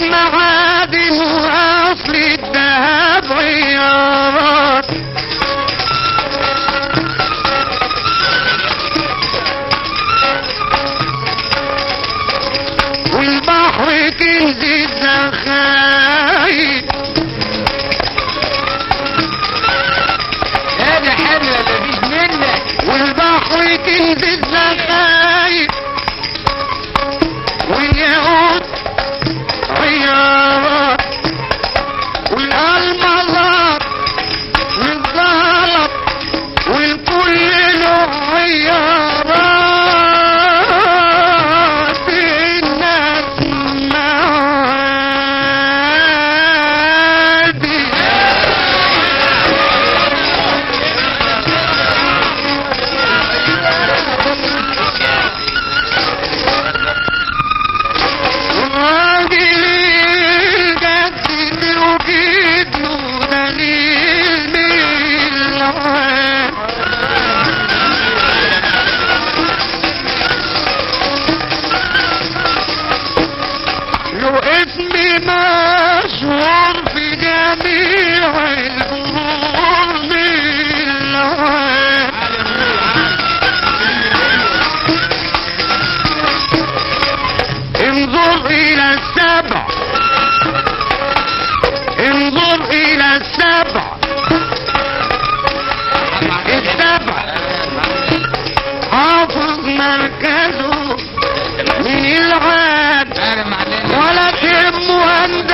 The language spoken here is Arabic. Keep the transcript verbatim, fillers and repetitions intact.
المعادن واصل الذهب عيارات، والبحر كنز الزخايف. هذا حلوة مفيش منك. والبحر كنز الزخايف والياقوت عيارات، والالمظات والزهرة والكل له عيارات. الناس معادي والراجل الجد وجد له دليل من العين. له اسم مشهور في جميع البحور من العين. انظر الى السبع، انظر الى السبع، السبع حافظ مركزه من العاد، ولا تهم وانت